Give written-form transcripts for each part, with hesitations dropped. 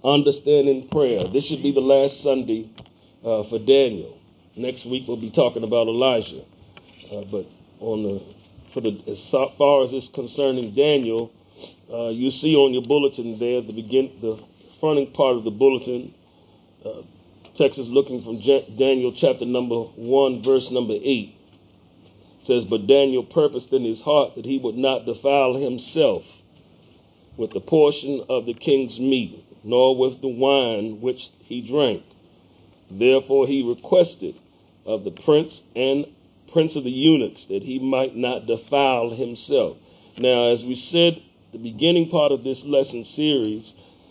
understanding prayer. This should be the last Sunday for Daniel. Next week we'll be talking about Elijah. But as far as it's concerning Daniel, you see on your bulletin there, the fronting part of the bulletin, text is looking from Daniel chapter number 1, verse number 8. It says, "But Daniel purposed in his heart that he would not defile himself with the portion of the king's meat, nor with the wine which he drank. Therefore he requested of the prince of the eunuchs that he might not defile himself." Now, as we said, the beginning part of this lesson series,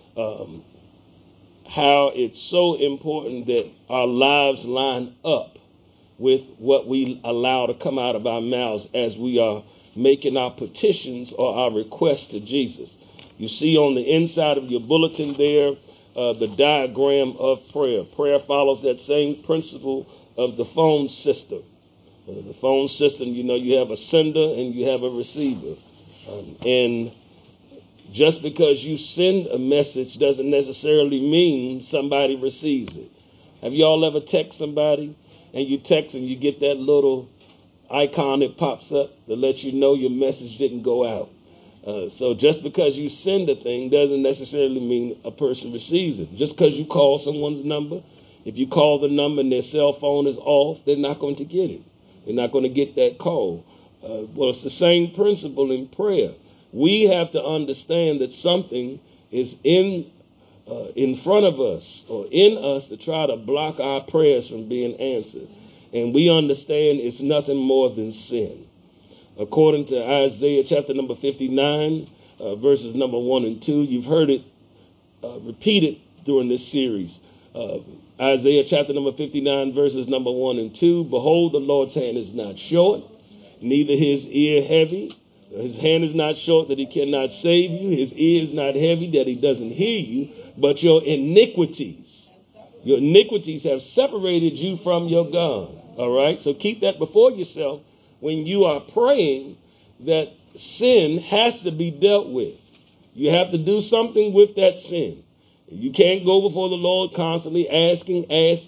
how it's so important that our lives line up with what we allow to come out of our mouths as we are making our petitions or our requests to Jesus. You see on the inside of your bulletin there, the diagram of prayer. Prayer follows that same principle of the phone system. The phone system, you have a sender and you have a receiver. And just because you send a message doesn't necessarily mean somebody receives it. Have you all ever text somebody and you text and you get that little icon that pops up that lets you know your message didn't go out? So just because you send a thing doesn't necessarily mean a person receives it. Just because you call someone's number, if you call the number and their cell phone is off, they're not going to get it. They're not going to get that call. Well, it's the same principle in prayer. We have to understand that something is in front of us or in us to try to block our prayers from being answered. And we understand it's nothing more than sin. According to Isaiah chapter number 59, verses number 1 and 2, you've heard it repeated during this series. Isaiah chapter number 59, verses number 1 and 2, "Behold, the Lord's hand is not short, neither his ear heavy. His hand is not short that he cannot save you. His ear is not heavy that he doesn't hear you, but your iniquities have separated you from your God." All right? So keep that before yourself when you are praying, that sin has to be dealt with. You have to do something with that sin. You can't go before the Lord constantly asking,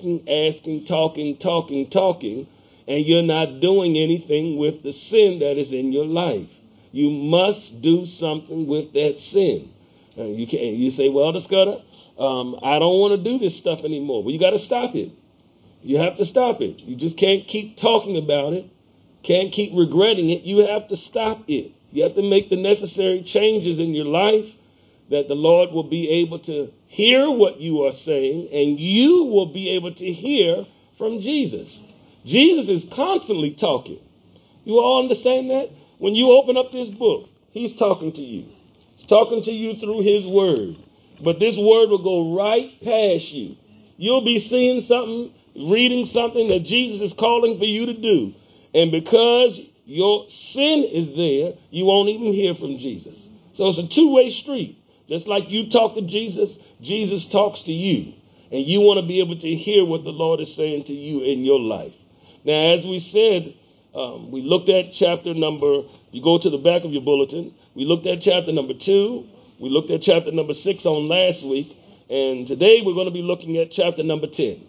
talking, and you're not doing anything with the sin that is in your life. You must do something with that sin. You say, "Well, Scudder, I don't want to do this stuff anymore." Well, you got to stop it. You have to stop it. You just can't keep talking about it. Can't keep regretting it. You have to stop it. You have to make the necessary changes in your life that the Lord will be able to hear what you are saying, and you will be able to hear from Jesus. Jesus is constantly talking. You all understand that? When you open up this book, he's talking to you. He's talking to you through his word. But this word will go right past you. You'll be seeing something, reading something that Jesus is calling for you to do. And because your sin is there, you won't even hear from Jesus. So it's a two-way street. Just like you talk to Jesus, Jesus talks to you. And you want to be able to hear what the Lord is saying to you in your life. Now, as we said, we looked at you go to the back of your bulletin, we looked at chapter number 2. We looked at chapter number 6 on last week. And today we're going to be looking at chapter number 10.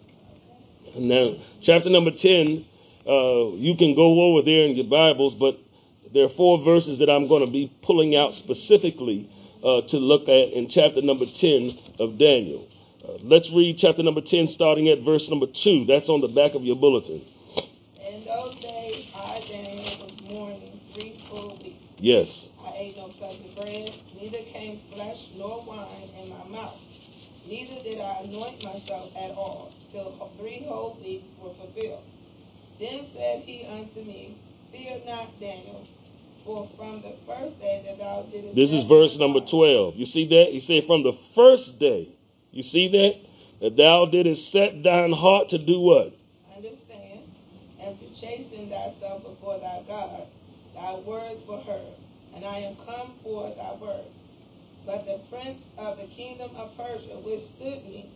Now, chapter number 10, you can go over there in your Bibles, but there are 4 verses that I'm going to be pulling out specifically to look at in chapter number 10 of Daniel. Let's read chapter number 10, starting at verse number 2. That's on the back of your bulletin. "In those days, I, Daniel, was mourning 3 full weeks. Yes. I ate no pleasant bread, neither came flesh nor wine in my mouth. Neither did I anoint myself at all, till 3 whole weeks were fulfilled. Then said he unto me, Fear not, Daniel, for from the first day that thou didst..." This is verse number 12. You see that? He said, from the first day. You see that? That thou didst set thine heart to do what? Understand, and to chasten thyself before thy God. Thy words were heard, and I am come for thy words. But the prince of the kingdom of Persia withstood me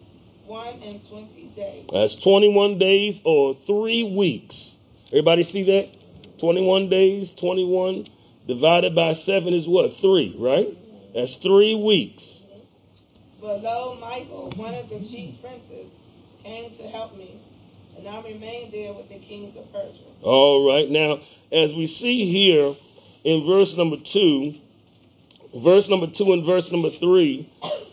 21 days. That's 21 days or 3 weeks. Everybody see that? 21 days, 21 divided by 7 is what? 3, right? That's 3 weeks. But lo, Michael, one of the chief princes, came to help me, and I remained there with the kings of Persia. All right. Now, as we see here in verse number 2 and verse number 3,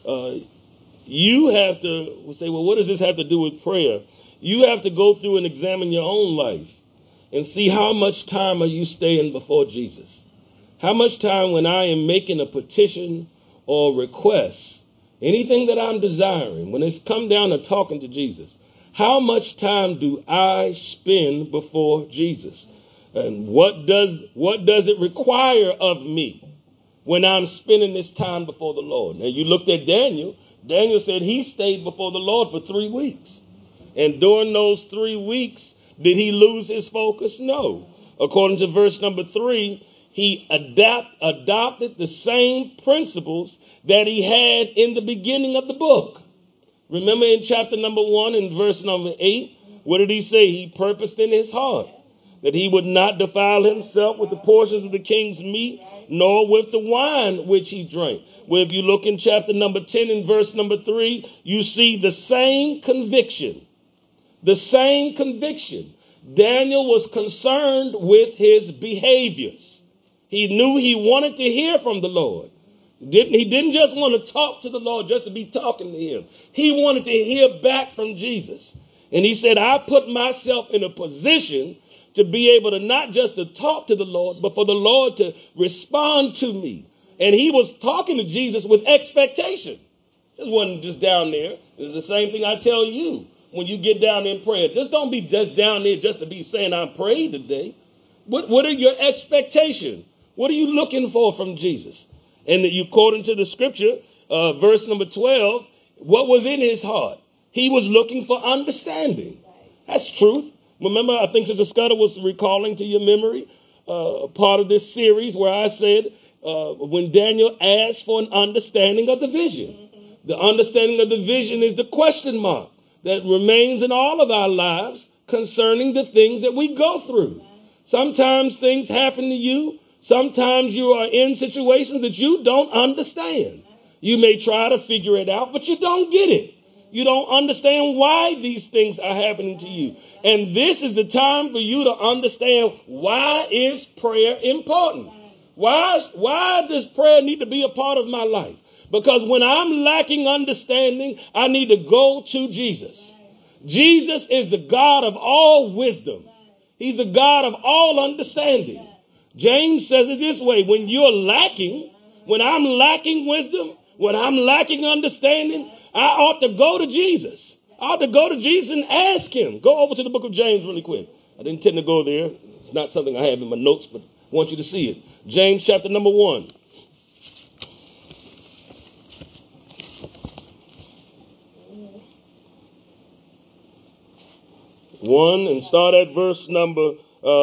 you have to say, well, what does this have to do with prayer? You have to go through and examine your own life and see how much time are you staying before Jesus. How much time when I am making a petition or request, anything that I'm desiring, when it's come down to talking to Jesus, how much time do I spend before Jesus? And what does it require of me when I'm spending this time before the Lord? Now, you looked at Daniel. Daniel said he stayed before the Lord for 3 weeks. And during those 3 weeks, did he lose his focus? No. According to verse number 3, he adopted the same principles that he had in the beginning of the book. Remember in chapter number 1 and verse number 8, what did he say? He purposed in his heart that he would not defile himself with the portions of the king's meat, nor with the wine which he drank. Well, if you look in chapter number 10 and verse number 3, you see the same conviction. The same conviction. Daniel was concerned with his behaviors. He knew he wanted to hear from the Lord. He didn't just want to talk to the Lord just to be talking to him. He wanted to hear back from Jesus. And he said, I put myself in a position to be able to not just to talk to the Lord, but for the Lord to respond to me. And he was talking to Jesus with expectation. This wasn't just down there. It's the same thing I tell you when you get down in prayer. Just don't be just down there just to be saying I prayed today. What are your expectations? What are you looking for from Jesus? And that you according to the scripture, verse number 12, what was in his heart? He was looking for understanding. That's truth. Remember, I think Sister Scudder was recalling to your memory part of this series where I said when Daniel asked for an understanding of the vision. The understanding of the vision is the question mark that remains in all of our lives concerning the things that we go through. Sometimes things happen to you. Sometimes you are in situations that you don't understand. You may try to figure it out, but you don't get it. You don't understand why these things are happening to you. And this is the time for you to understand, why is prayer important? Why does prayer need to be a part of my life? Because when I'm lacking understanding, I need to go to Jesus. Jesus is the God of all wisdom. He's the God of all understanding. James says it this way, when I'm lacking wisdom, when I'm lacking understanding, I ought to go to Jesus. I ought to go to Jesus and ask him. Go over to the book of James really quick. I didn't intend to go there. It's not something I have in my notes, but I want you to see it. James chapter number 1. And start at verse number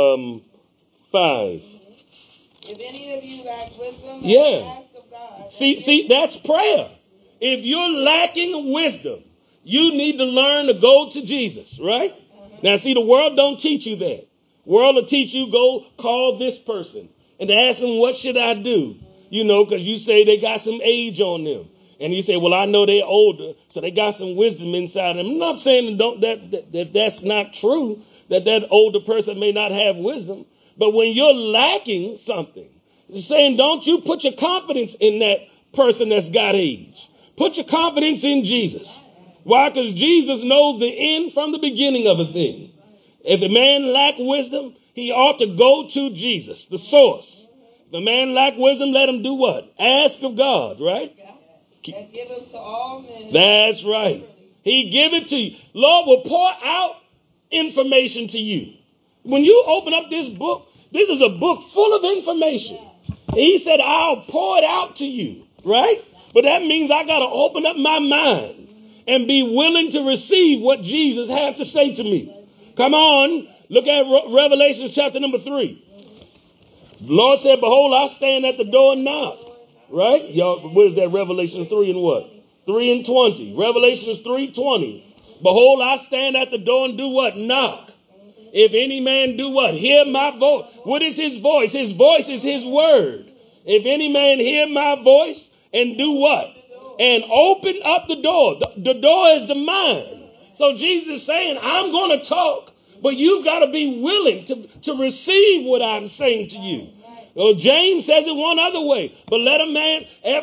5. If any of you lack wisdom, ask of God. See, that's prayer. If you're lacking wisdom, you need to learn to go to Jesus, right? Now, see, the world don't teach you that. World will teach you, go call this person and ask them, what should I do? You know, because you say they got some age on them. And you say, well, I know they're older, so they got some wisdom inside them. I'm not saying that's not true, that older person may not have wisdom. But when you're lacking something, it's saying, don't you put your confidence in that person that's got age. Put your confidence in Jesus. Why? Because Jesus knows the end from the beginning of a thing. If a man lack wisdom, he ought to go to Jesus, the source. If a man lack wisdom, let him do what? Ask of God, right? And give it to all men. That's right. He give it to you. Lord will pour out information to you. When you open up this book, this is a book full of information. He said, I'll pour it out to you, right? But that means I got to open up my mind and be willing to receive what Jesus has to say to me. Come on. Look at Revelation chapter number 3. The Lord said, behold, I stand at the door and knock. Right? Y'all, what is that? Revelation 3 and what? 3 and 20. Revelation 3:20. Behold, I stand at the door and do what? Knock. If any man do what? Hear my voice. What is his voice? His voice is his word. If any man hear my voice and do what? and open up the door. The door is the mind. So Jesus is saying, I'm going to talk, but you've got to be willing to receive what I'm saying to you. Well, James says it one other way. But let a man,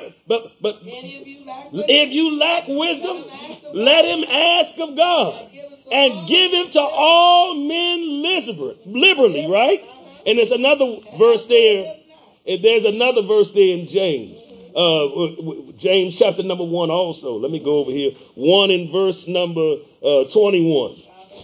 if you lack wisdom, let him ask of God and give it to all men liberally, right? And there's another verse there. There's another verse there in James. James chapter number 1 also. Let me go over here. 1 in verse number 21.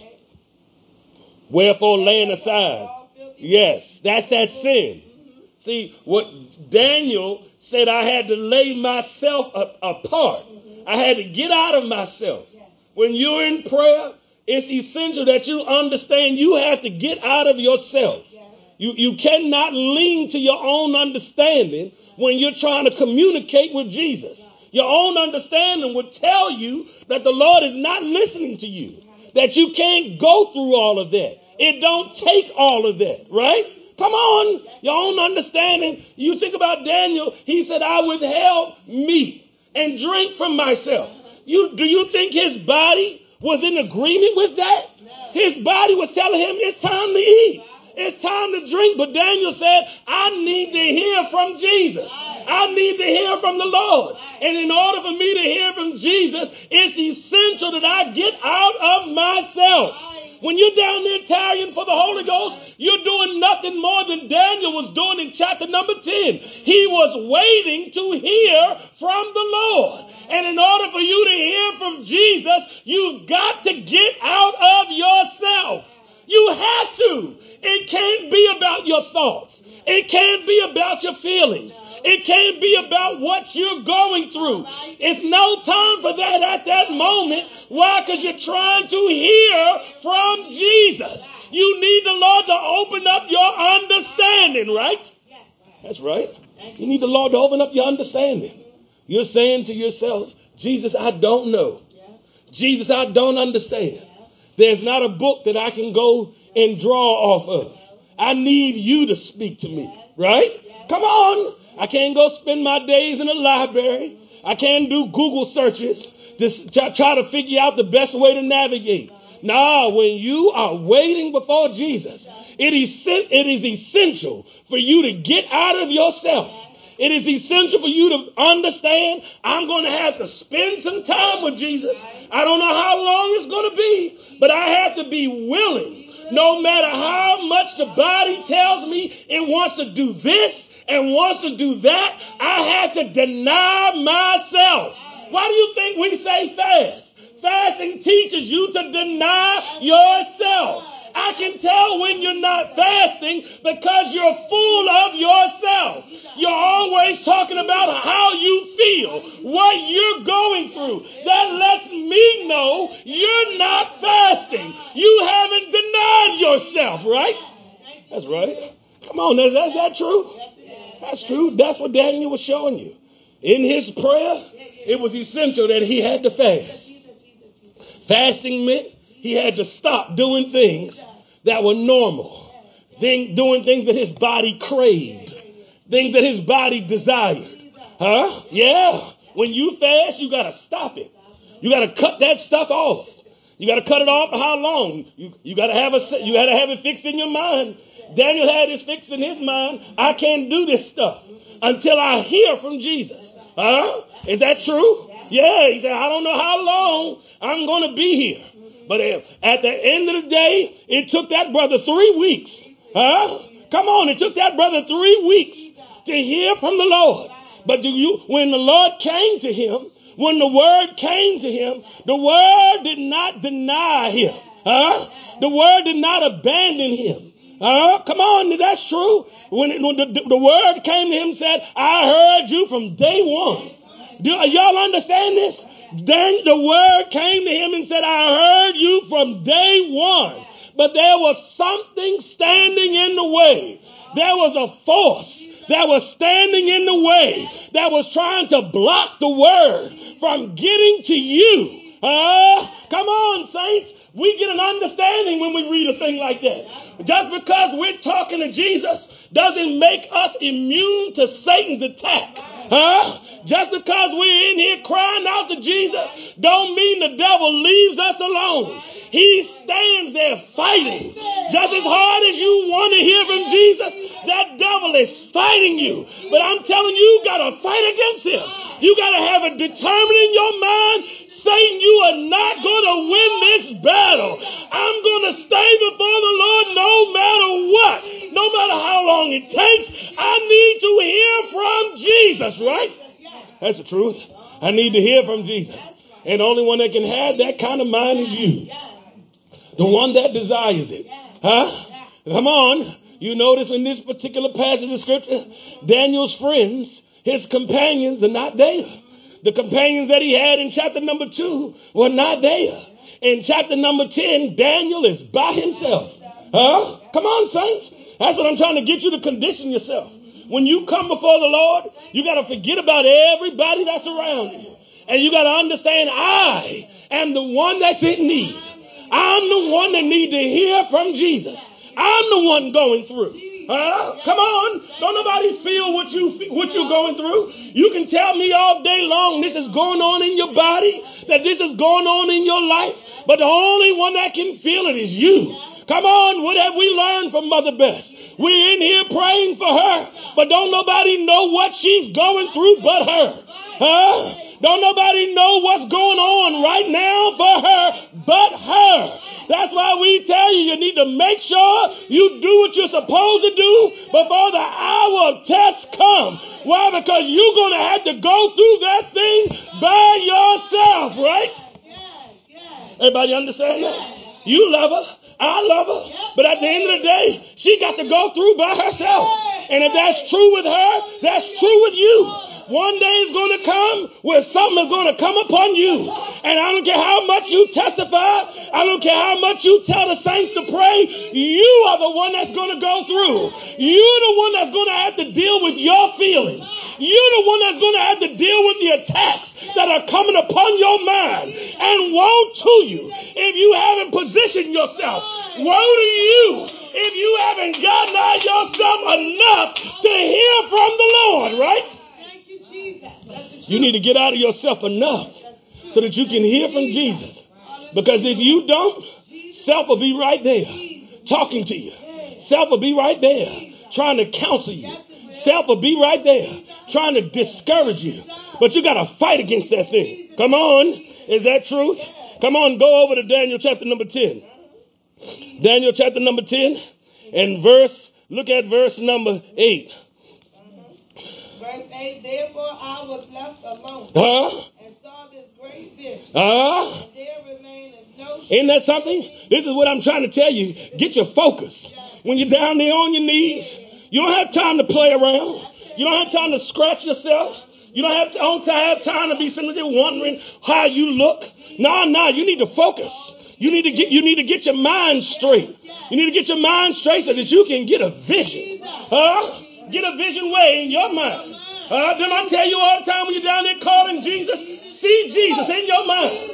Wherefore laying aside. Yes, that's that sin. See, what Daniel said, I had to lay myself apart. I had to get out of myself. When you're in prayer, it's essential that you understand you have to get out of yourself. You cannot lean to your own understanding when you're trying to communicate with Jesus. Your own understanding would tell you that the Lord is not listening to you, that you can't go through all of that. It don't take all of that, right? Come on, your own understanding. You think about Daniel. He said, I withheld meat and drink from myself. Do you think his body was in agreement with that? His body was telling him it's time to eat. It's time to drink. But Daniel said, I need to hear from Jesus. I need to hear from the Lord. And in order for me to hear from Jesus, it's essential that I get out of myself. When you're down there tarrying for the Holy Ghost, you're doing nothing more than Daniel was doing in chapter number 10. He was waiting to hear from the Lord. And in order for you to hear from Jesus, you've got to get out of yourself. You have to. It can't be about your thoughts. It can't be about your feelings. It can't be about what you're going through. It's no time for that at that moment. Why? Because you're trying to hear from Jesus. You need the Lord to open up your understanding, right? That's right. You need the Lord to open up your understanding. You're saying to yourself, Jesus, I don't know. Jesus, I don't understand. There's not a book that I can go and draw off of. I need you to speak to me, right? Come on. I can't go spend my days in a library. I can't do Google searches to try to figure out the best way to navigate. Nah, when you are waiting before Jesus, it is essential for you to get out of yourself. It is essential for you to understand I'm going to have to spend some time with Jesus. I don't know how long it's going to be, but I have to be willing. No matter how much the body tells me it wants to do this and wants to do that, I have to deny myself. Why do you think we say fast? Fasting teaches you to deny yourself. I can tell when you're not fasting because you're full of yourself. You're always talking about how you feel, what you're going through. That lets me know you're not fasting. You haven't denied yourself, right? That's right. Come on, is that true? That's true. That's what Daniel was showing you. In his prayer, it was essential that he had to fast. Fasting meant he had to stop doing things that were normal, doing things that his body craved, things that his body desired. Huh? Yeah. When you fast, you got to stop it. You got to cut that stuff off. You got to cut it off for how long? You got to have it fixed in your mind. Daniel had his fixed in his mind. I can't do this stuff until I hear from Jesus. Huh? Is that true? Yeah. He said, I don't know how long I'm going to be here. But at the end of the day, it took that brother 3 weeks. Huh? Come on. It took that brother 3 weeks to hear from the Lord. But when the Lord came to him, when the word came to him, the word did not deny him. Huh? The word did not abandon him. Come on, that's true. When the word came to him and said, I heard you from day one. Do y'all understand this? Then the word came to him and said, I heard you from day one. But there was something standing in the way. There was a force that was standing in the way, that was trying to block the word from getting to you. Come on, saints. We get an understanding when we read a thing like that. Just because we're talking to Jesus doesn't make us immune to Satan's attack. Just because we're in here crying out to Jesus don't mean the devil leaves us alone. He stands there fighting. Just as hard as you want to hear from Jesus, that devil is fighting you. But I'm telling you, you got to fight against him. You got to have it determined in your mind, Satan, you are not going to win this battle. I'm going to stay before the Lord no matter what. No matter how long it takes, I need to hear from Jesus, right? That's the truth. I need to hear from Jesus. And the only one that can have that kind of mind is you. The one that desires it. Come on. You notice in this particular passage of scripture, Daniel's friends, his companions are not there. The companions that he had in chapter number 2 were not there. In chapter number 10, Daniel is by himself. Come on, saints. That's what I'm trying to get you to condition yourself. When you come before the Lord, you got to forget about everybody that's around you. And you got to understand, I am the one that's in need. I'm the one that need to hear from Jesus. I'm the one going through. Come on. Don't nobody feel what you're going through. You can tell me all day long this is going on in your body, that this is going on in your life, but the only one that can feel it is you. Come on, what have we learned from Mother Bess? We're in here praying for her, but don't nobody know what she's going through but her. Don't nobody know what's going on right now for her but her. That's why we tell you need to make sure you do what you're supposed to do before the hour of test comes. Why? Because you're going to have to go through that thing by yourself, right? Everybody understand that? You love her. I love her. But at the end of the day, she got to go through by herself. And if that's true with her, that's true with you. One day is going to come where something is going to come upon you. And I don't care how much you testify. I don't care how much you tell the saints to pray. You are the one that's going to go through. You're the one that's going to have to deal with your feelings. You're the one that's going to have to deal with the attacks that are coming upon your mind. And woe to you if you haven't positioned yourself. Woe to you if you haven't gotten out yourself enough to hear from the Lord, right? You need to get out of yourself enough so that you can hear from Jesus. Because if you don't, self will be right there talking to you. Self will be right there trying to counsel you. Self will be right there trying to discourage you. But you got to fight against that thing. Come on. Is that truth? Come on, go over to Daniel chapter number 10. Daniel chapter number 10 and look at verse number 8. Verse 8, therefore I was left alone and saw this great vision, and there remained no shade. Isn't that something? This is what I'm trying to tell you. Get your focus. When you're down there on your knees, you don't have time to play around. You don't have time to scratch yourself. You don't have time to be sitting there wondering how you look. No, you need to focus. You need to get your mind straight. You need to get your mind straight so that you can get a vision. Get a vision way in your mind. Didn't I tell you all the time when you're down there calling Jesus? See Jesus in your mind.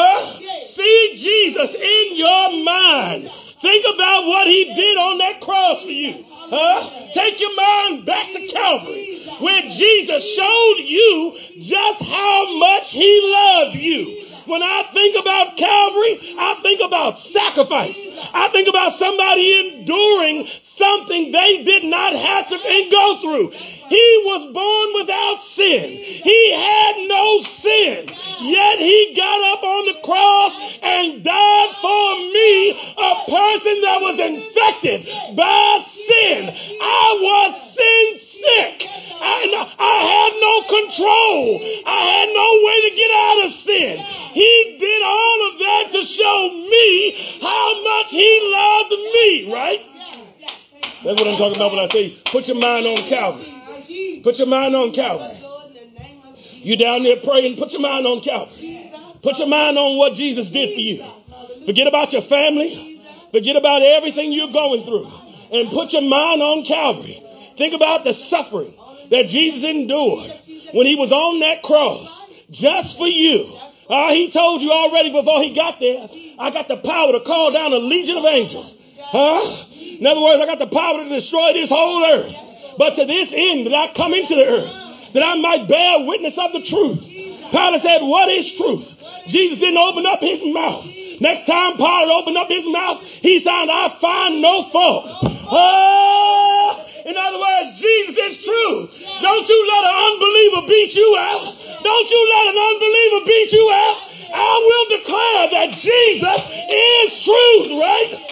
See Jesus in your mind. Think about what he did on that cross for you. Take your mind back to Calvary, where Jesus showed you just how much he loved you. When I think about Calvary, I think about sacrifice. I think about somebody enduring something they did not have to go through. He was born without sin. He had no sin. Yet he got up on the cross and died for me, a person that was infected by sin. I was sin sick. I had no control. I had no way to get out of sin. He did all of that to show me how much he loved me, right? That's what I'm talking about when I say put your mind on Calvary. Put your mind on Calvary. You down there praying, put your mind on Calvary. Put your mind on what Jesus did for you. Forget about your family. Forget about everything you're going through. And put your mind on Calvary. Think about the suffering that Jesus endured when he was on that cross just for you. He told you already before he got there, I got the power to call down a legion of angels. In other words, I got the power to destroy this whole earth. But to this end that I come into the earth, that I might bear witness of the truth. Pilate said, what is truth? Jesus didn't open up his mouth. Next time Pilate opened up his mouth, he said, I find no fault. In other words, Jesus is true. Don't you let an unbeliever beat you out. Don't you let an unbeliever beat you out. I will declare that Jesus is truth, right?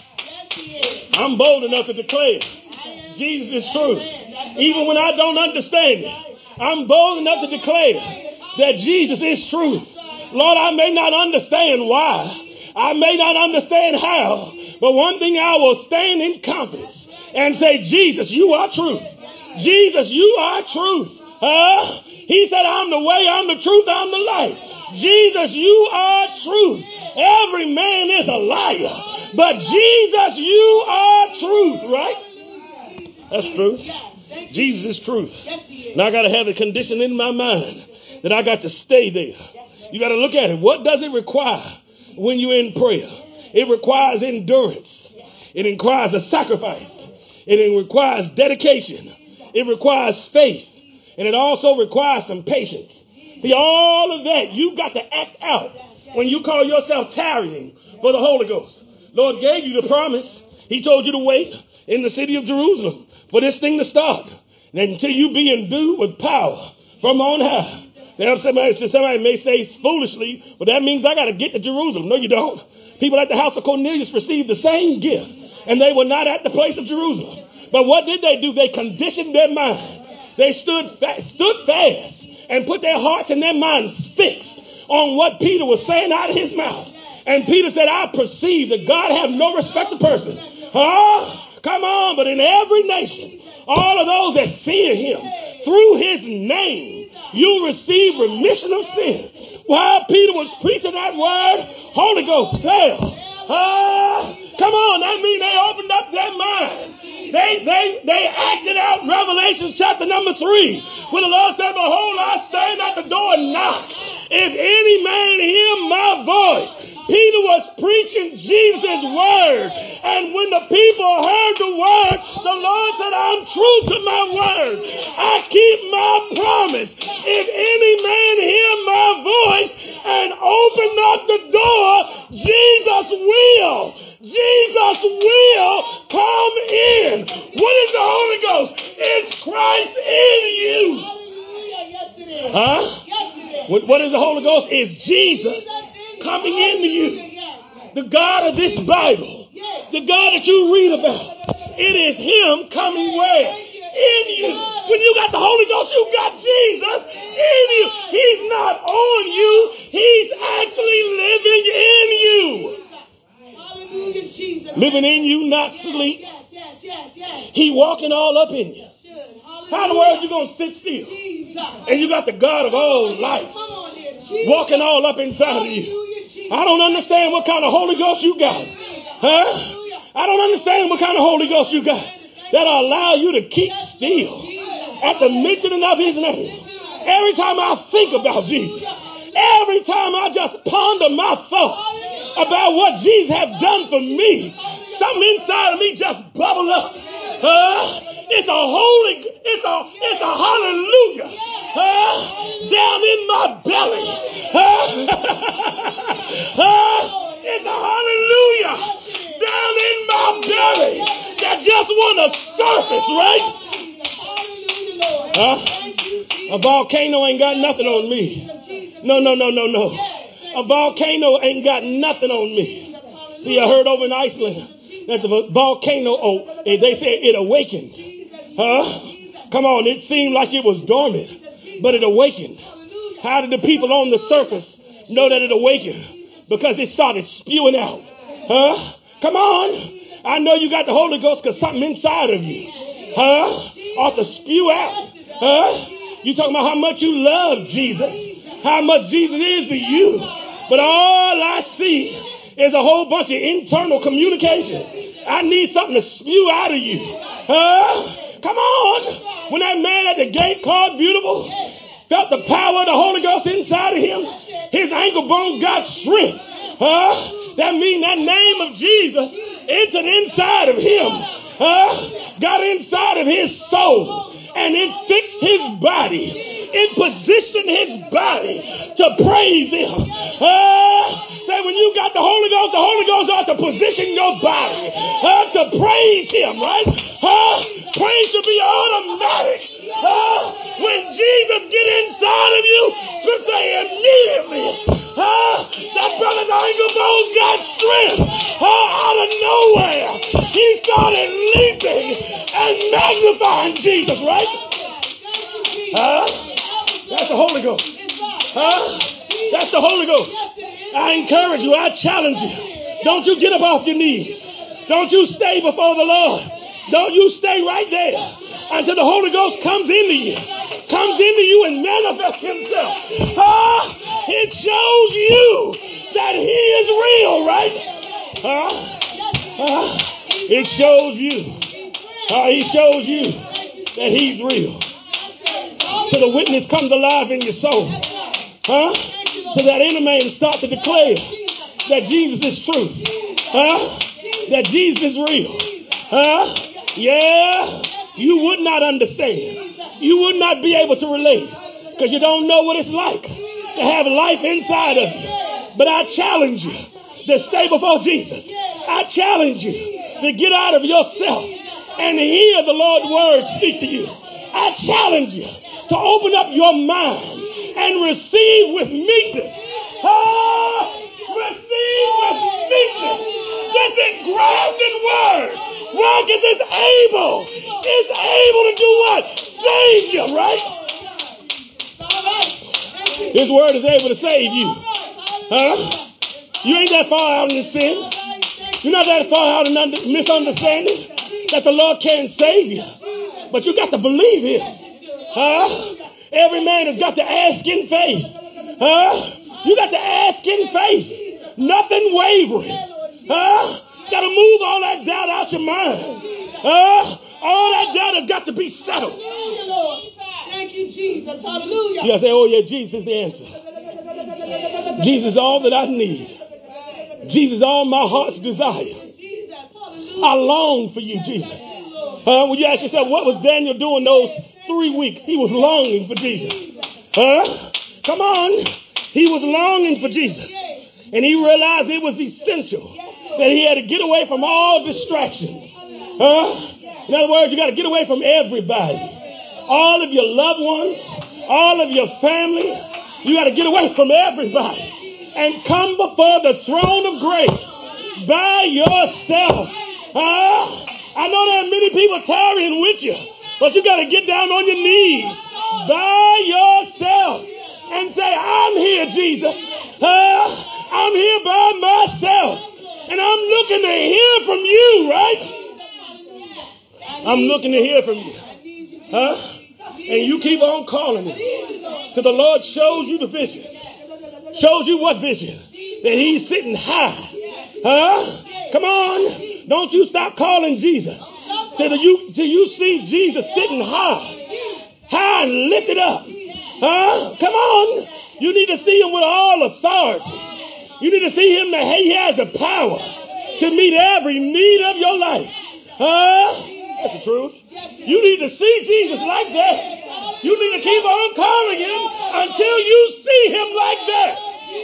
I'm bold enough to declare Jesus is truth. Even when I don't understand it, I'm bold enough to declare that Jesus is truth. Lord, I may not understand why. I may not understand how. But one thing I will stand in confidence and say, Jesus, you are truth. Jesus, you are truth. He said, I'm the way, I'm the truth, I'm the life. Jesus, you are truth. Every man is a liar. But Jesus, you are truth, right? That's truth. Jesus is truth. Now I got to have a condition in my mind that I got to stay there. You got to look at it. What does it require when you're in prayer? It requires endurance. It requires a sacrifice. It requires dedication. It requires faith. And it also requires some patience. See, all of that you got to act out when you call yourself tarrying for the Holy Ghost. Lord gave you the promise. He told you to wait in the city of Jerusalem for this thing to start. And until you be endued with power from on high. Now, somebody may say foolishly, but that means I got to get to Jerusalem. No, you don't. People at the house of Cornelius received the same gift, and they were not at the place of Jerusalem. But what did they do? They conditioned their mind. They stood fast and put their hearts and their minds fixed on what Peter was saying out of his mouth. And Peter said, I perceive that God have no respect to person. Come on, but in every nation, all of those that fear him, through his name, you receive remission of sin. While Peter was preaching that word, Holy Ghost fell. Come on, that means they opened up their mind. They acted out Revelation chapter number 3, when the Lord said, behold, I stand at the door and knock. If any man hear my voice. Peter was preaching Jesus' word. And when the people heard the word, the Lord said, I'm true to my word. I keep my promise. If any man hear my voice and open up the door, Jesus will come in. What is the Holy Ghost? It's Christ in you. What is the Holy Ghost? It's Jesus coming into you. The God of this Bible. The God that you read about. It is him coming where? In you. When you got the Holy Ghost, you got Jesus in you. He's not on you. He's actually living in you. Living in you, not sleep. He walking all up in you. How in the world you going to sit still? And you got the God of all life walking all up inside of you. I don't understand what kind of Holy Ghost you got. I don't understand what kind of Holy Ghost you got that'll allow you to keep still at the mentioning of his name. Every time I think about Jesus, every time I just ponder my thoughts about what Jesus has done for me, something inside of me just bubble up. It's a hallelujah down in my belly. It's a hallelujah down in my belly that just want to surface, right? A volcano ain't got nothing on me. No. A volcano ain't got nothing on me. See, I heard over in Iceland that the volcano, they said it awakened. Come on, it seemed like it was dormant, but it awakened. How did the people on the surface know that it awakened? Because it started spewing out. Come on. I know you got the Holy Ghost because something inside of you ought to spew out. You talking about how much you love Jesus, how much Jesus is to you. But all I see is a whole bunch of internal communication. I need something to spew out of you. Come on. When that man at the gate called Beautiful felt the power of the Holy Ghost inside of him, His ankle bones got strength. That means that name of Jesus entered inside of him. Got inside of his soul. And it fixed his body. It positioned his body to praise him. Say when you got the Holy Ghost ought to position your body to praise him, right? Praise should be automatic. When Jesus get inside of you, should say immediately, that brother's ankle bones got strength. Out of nowhere, he started leaping and magnifying Jesus, right? That's the Holy Ghost. That's the Holy Ghost. I encourage you, I challenge you. Don't you get up off your knees. Don't you stay before the Lord. Don't you stay right there until the Holy Ghost comes into you. Comes into you and manifests himself. It shows you that he is real, right? It shows you. He shows you that he's real. So the witness comes alive in your soul. So that inner man start to declare that Jesus is truth. That Jesus is real. Yeah, you would not understand. You would not be able to relate because you don't know what it's like to have life inside of you. But I challenge you to stay before Jesus. I challenge you to get out of yourself and hear the Lord's word speak to you. I challenge you to open up your mind and receive with meekness. Receive with meekness this engrafted word. Why? Because it's able to do what? Save you, right? His word is able to save you. You ain't that far out in sin. You're not that far out in misunderstanding that the Lord can save you. But you got to believe him. Every man has got to ask in faith. You got to ask in faith. Nothing wavering. Got to move all that doubt out your mind. All that doubt has got to be settled. Thank you, Jesus. Hallelujah. You got to say, oh yeah, Jesus is the answer. Jesus is all that I need. Jesus is all my heart's desire. I long for you, Jesus. When you ask yourself, what was Daniel doing those 3 weeks? He was longing for Jesus. Come on. He was longing for Jesus. And he realized it was essential that he had to get away from all distractions. In other words, you got to get away from everybody. All of your loved ones, all of your family. You got to get away from everybody and come before the throne of grace by yourself. I know there are many people tarrying with you, but you got to get down on your knees by yourself and say, I'm here, Jesus. I'm here by myself. And I'm looking to hear from you, right? I'm looking to hear from you. And you keep on calling it till the Lord shows you the vision. Shows you what vision? That he's sitting high. Come on. Don't you stop calling Jesus till you see Jesus sitting high. High and lifted up. Come on. You need to see him with all authority. You need to see him that he has the power to meet every need of your life. That's the truth. You need to see Jesus like that. You need to keep on calling him until you see him like that.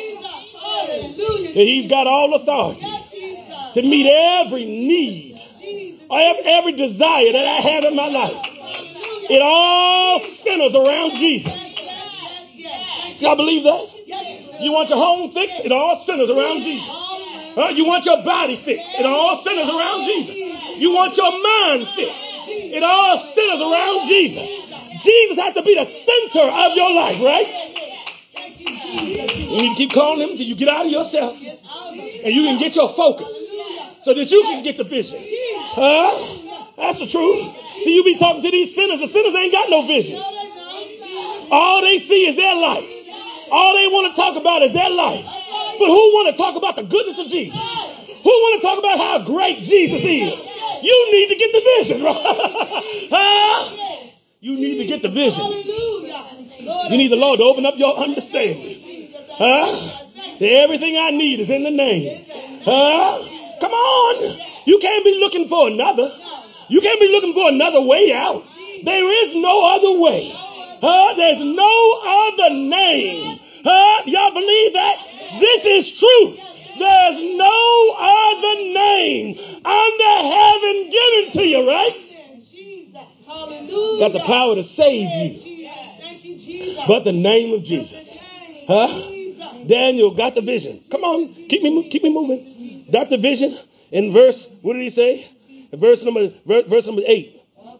And he's got all authority to meet every need, every desire that I have in my life. It all centers around Jesus. Y'all believe that? You want your home fixed? It all centers around Jesus. You want your body fixed? It all centers around Jesus. You want your mind fixed? It all centers around Jesus. Jesus has to be the center of your life, right? You need to keep calling him until you get out of yourself and you can get your focus so that you can get the vision. That's the truth. See, you be talking to these sinners. The sinners ain't got no vision. All they see is their life. All they want to talk about is their life. But who want to talk about the goodness of Jesus? Who want to talk about how great Jesus is? You need to get the vision, right? You need to get the vision. You need the Lord to open up your understanding. Everything I need is in the name. Come on. You can't be looking for another. You can't be looking for another way out. There is no other way. There's no other name. Y'all believe that? This is truth. There's no other name under heaven given to you, right? Got the power to save you. But the name of Jesus. Daniel got the vision. Come on, keep me moving. Got the vision in verse, what did he say? Verse number 8.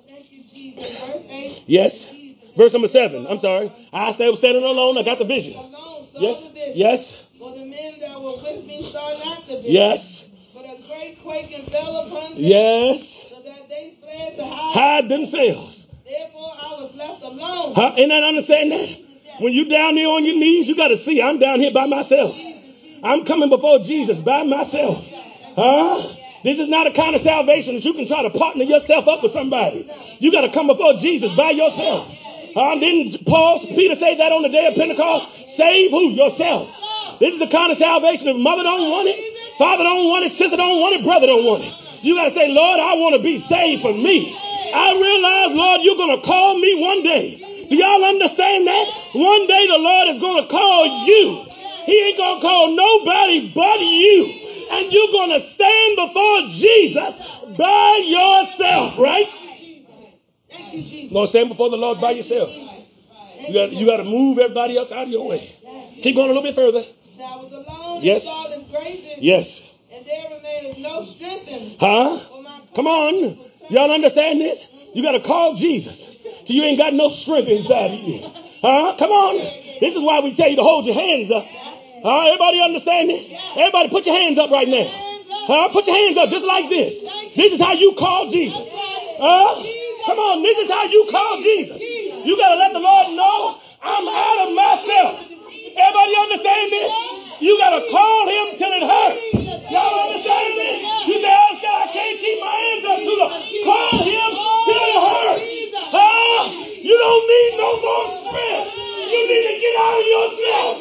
Yes. Verse number 7. I'm sorry. I was standing alone. I got the vision. Yes. For the men that were with me saw not the vision. Yes. But a great quaking fell upon them. Yes. So that they fled to hide themselves. Therefore I was left alone. Ain't that understand that? When you down there on your knees, you got to see I'm down here by myself. I'm coming before Jesus by myself. This is not a kind of salvation that you can try to partner yourself up with somebody. You got to come before Jesus by yourself. Didn't Peter say that on the day of Pentecost? Save who? Yourself. This is the kind of salvation. If mother don't want it, father don't want it, sister don't want it, brother don't want it. You got to say, Lord, I want to be saved for me. I realize, Lord, you're going to call me one day. Do y'all understand that? One day the Lord is going to call you. He ain't going to call nobody but you. And you're going to stand before Jesus by yourself, right? You're going to stand before the Lord by yourself. You got to move everybody else out of your way. Keep going a little bit further. I was alone. Yes. Yes. And there remained no strength in me. Come on. Y'all understand this? You got to call Jesus. So you ain't got no strength inside of you. Come on. This is why we tell you to hold your hands up. Everybody understand this? Everybody put your hands up right now. Put your hands up just like this. This is how you call Jesus. Come on. This is how you call Jesus. You got to let the Lord know I'm out of myself. Everybody understand this? You got to call him till it hurts. Y'all understand this? You say, I can't keep my hands up too long. Call him till it hurts. You don't need no more strength. You need to get out of yourself.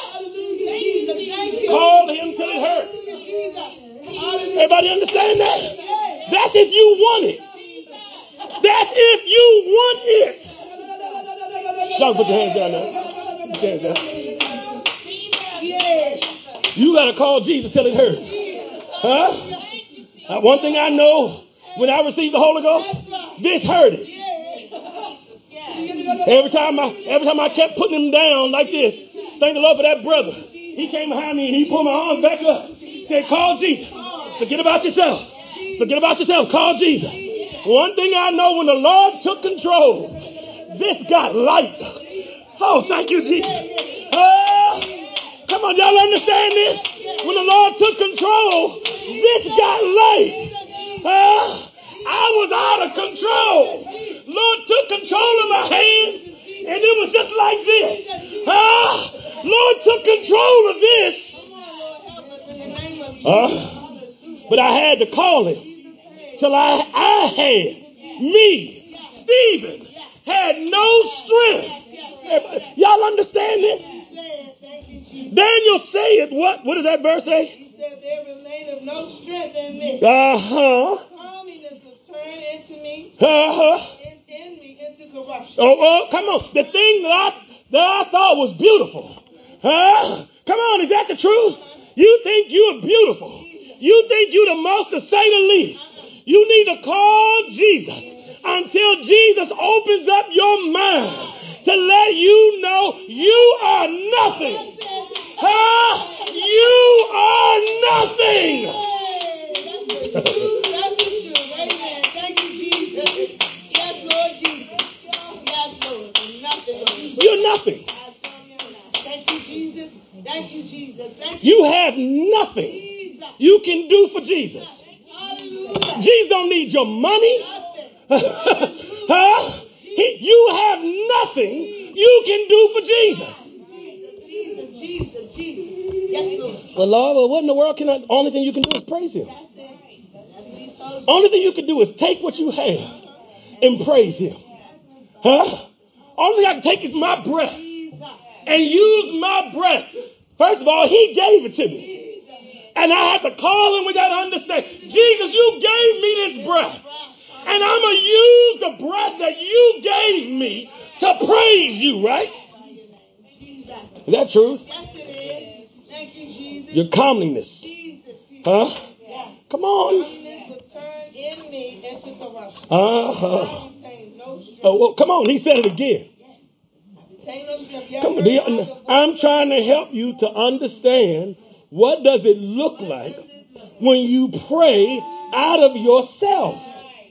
Call him till it hurts. Everybody understand that? That's if you want it. That's if you want it. Y'all put your hands down now. Put your hands down. You got to call Jesus till it hurts. One thing I know, when I received the Holy Ghost, this hurted. Every time I kept putting him down like this, thank the Lord for that brother. He came behind me and he pulled my arms back up. He said, call Jesus. Forget about yourself. Forget about yourself. Call Jesus. One thing I know, when the Lord took control, this got light. Oh, thank you, Jesus. Come on, y'all understand this? When the Lord took control, this got light. I was out of control. Lord took control of my hands, and it was just like this. Lord took control of this. But I had to call him till I had, me, Stephen, had no strength. Y'all understand this? Daniel said, what does that verse say? He said, there remaineth no strength in me. Holiness was turned into me, in me into corruption. Come on. The thing that I thought was beautiful. Come on, is that the truth? You think you're beautiful. You think you're the most, to say the least. You need to call Jesus until Jesus opens up your mind to let you know you are nothing. You are nothing. That's true. Amen. Thank you, Jesus. Yes, Lord Jesus. Yes, Lord. Nothing. You're nothing. Thank you, Jesus. Thank you, Jesus. You have nothing you can do for Jesus. Jesus don't need your money. You have nothing you can do for Jesus. Well, Lord, what in the world only thing you can do is praise him. Only thing you can do is take what you have and praise him. Only thing I can take is my breath and use my breath First of all, he gave it to me. And I had to call him with that understanding. Jesus, you gave me this breath. And I'm going to use the breath that you gave me to praise you, right? Is that true? Yes, it is. Thank you, Jesus. Your comeliness. Huh? Come on. Comeliness will turn in me into corruption. Oh, well, come on. He said it again. Come on. I'm trying to help you to understand what does it look like when you pray out of yourself.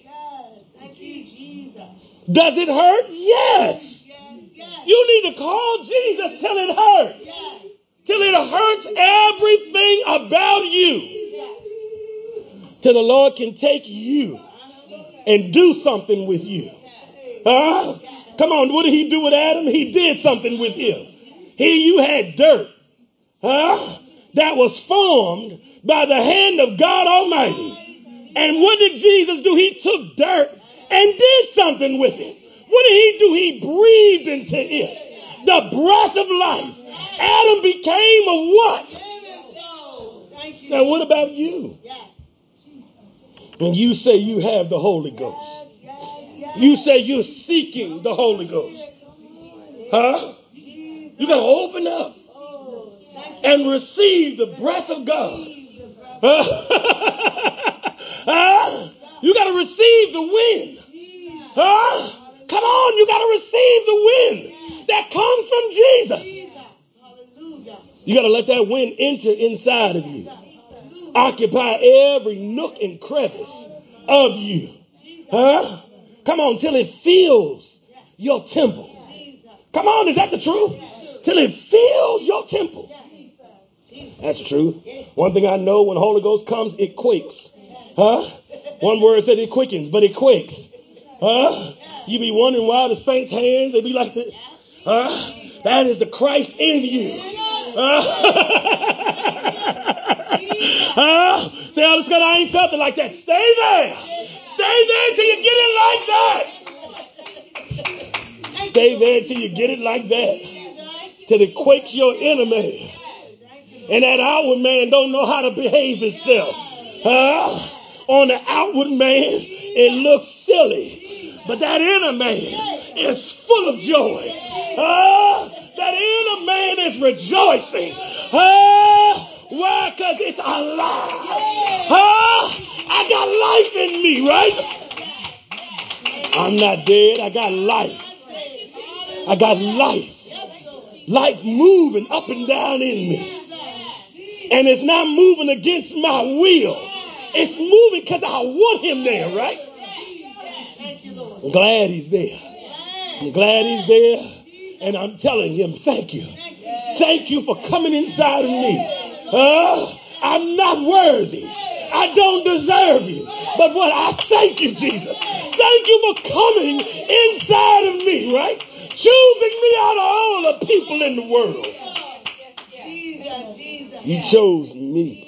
Does it hurt? Yes. You need to call Jesus till it hurts. Till it hurts everything about you. Till the Lord can take you and do something with you. Come on, what did he do with Adam? He did something with him. You had dirt. That was formed by the hand of God Almighty. And what did Jesus do? He took dirt and did something with it. What did he do? He breathed into it the breath of life. Adam became a what? Now, what about you? When you say you have the Holy Ghost, you say you're seeking the Holy Ghost. You got to open up and receive the breath of God. You got to receive the wind. Come on, you got to receive the wind that comes from Jesus. You got to let that wind enter inside of you. Occupy every nook and crevice of you. Come on, till it fills your temple. Come on, is that the truth? Till it fills your temple. That's true. One thing I know, when the Holy Ghost comes, it quakes. One word said it quickens, but it quakes. You be wondering why the saints' hands, they be like this. That is the Christ in you. Say, oh, I ain't felt it like that. Stay there. Stay there till you get it like that. Stay there till you get it like that. Till it quakes your inner man. And that outward man don't know how to behave himself. On the outward man, it looks silly. But that inner man is full of joy. That inner man is rejoicing. Why? Because it's alive. I got life in me, right? I'm not dead. I got life. I got life. Life moving up and down in me. And it's not moving against my will. It's moving because I want him there, right? I'm glad he's there. I'm glad he's there. And I'm telling him, thank you. Thank you for coming inside of me. I'm not worthy. I don't deserve you. But what I thank you, Jesus. Thank you for coming inside of me, right? Choosing me out of all the people in the world. You chose me.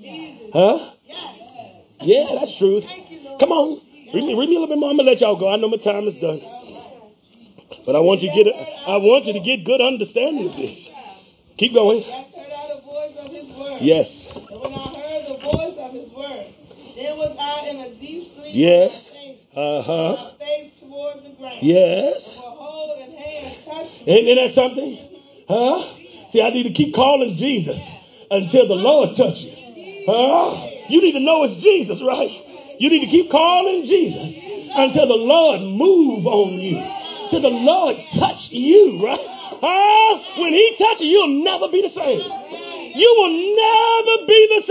Yeah, that's truth. Come on. Read me a little bit more. I'm going to let y'all go. I know my time is done. But I want you to get good understanding of this. Keep going. Yes. And when I heard the voice of his word, then was I in a deep sleep. Yes. My face towards the ground. Yes. And behold, and hands touched me. Ain't that something? See, I need to keep calling Jesus until the Lord touches you. You need to know it's Jesus, right? You need to keep calling Jesus until the Lord move on you. Till the Lord touch you, right? When he touches you, you'll never be the same. You will never be the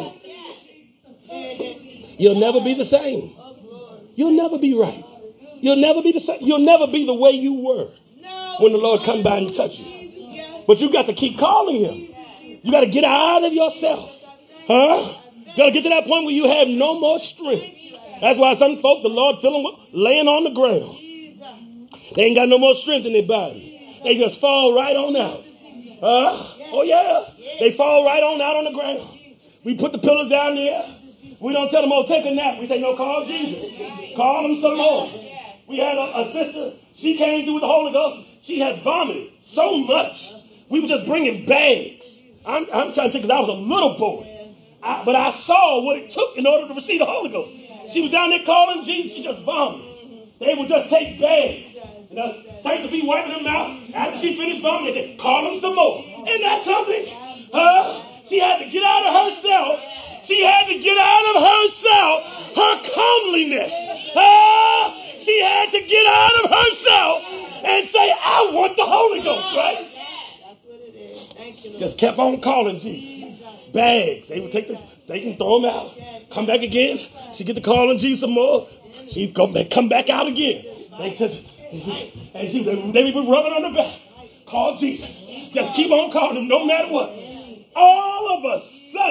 same. You'll never be the same. You'll never be right. You'll never be the same. You'll never be the way you were when the Lord come by and touch you. But you got to keep calling him. You got to get out of yourself. You got to get to that point where you have no more strength. That's why some folk, the Lord feel them laying on the ground. They ain't got no more strength in their body. They just fall right on out. Oh yeah. They fall right on out on the ground. We put the pillows down there. We don't tell them, oh, take a nap. We say, no, call Jesus. Call him some more. We had a sister. She came through with the Holy Ghost. She had vomited so much. We were just bringing bags. I'm trying to think because I was a little boy. But I saw what it took in order to receive the Holy Ghost. She was down there calling Jesus. She just vomited. They would just take bags. Saints would be wiping them out. After she finished vomiting, they said, call them some more. Isn't that something? She had to get out of herself. She had to get out of herself her comeliness. She had to get out of herself and say, I want the Holy Ghost, right? That's what it is. Thank you, Lord. Just kept on calling Jesus. Bags. They would they can throw them out. Come back again. She get to calling Jesus some more. She'd come back out again. They said, and they would rub it on the back. Call Jesus. Just keep on calling him no matter what. All of a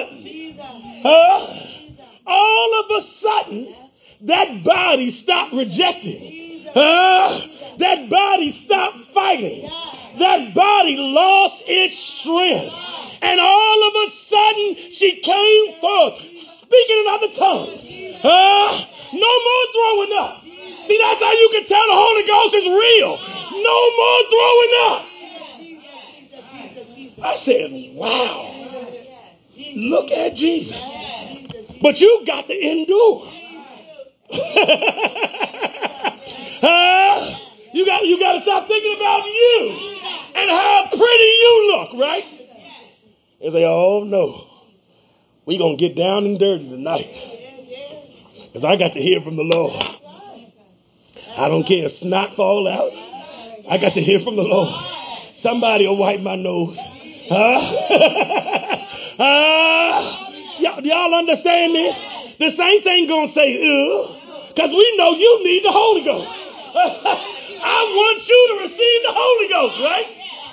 sudden, that body stopped rejecting. That body stopped fighting. That body lost its strength. And all of a sudden, she came forth, speaking in other tongues. No more throwing up. See, that's how you can tell the Holy Ghost is real. No more throwing up. I said, wow. Look at Jesus. But you got to endure. You got to stop thinking about you and how pretty you look, right? And say, oh no, we going to get down and dirty tonight. Because I got to hear from the Lord. I don't care if snot fall out. I got to hear from the Lord. Somebody will wipe my nose. Y'all understand this? The saints ain't going to say, because we know you need the Holy Ghost. I want you to receive the Holy Ghost, right?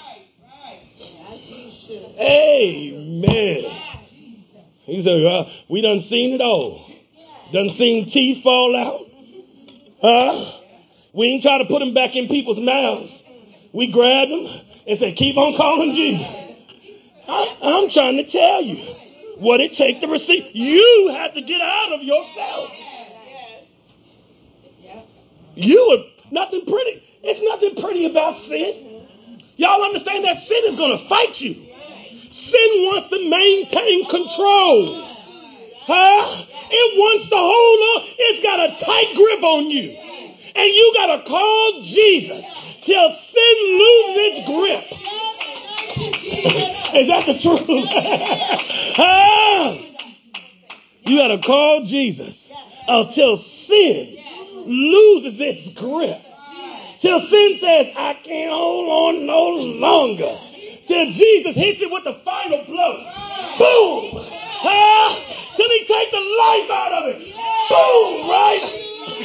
Amen. He said, we done seen it all. Done seen teeth fall out. We ain't try to put them back in people's mouths. We grabbed them and said, keep on calling Jesus. I'm trying to tell you what it takes to receive. You have to get out of yourself. You are nothing pretty. It's nothing pretty about sin. Y'all understand that sin is going to fight you. Sin wants to maintain control. It wants to hold on. It's got a tight grip on you. And you got to call Jesus till sin loses its grip. Is that the truth? You got to call Jesus until sin loses its grip. Till sin says, I can't hold on no longer. Till Jesus hits it with the final blow. Boom! Till he takes the life out of it. Boom! Right?